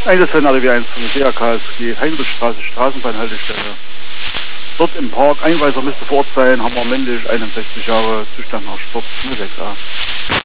Einsatzfällen ADW 1 von der DRKSG, Heinrichstraße, Straßenbahnhaltestelle. Dort im Park, Einweiser müsste vor Ort sein, haben wir männlich, 61 Jahre, Zustand nach Sturz, 06a.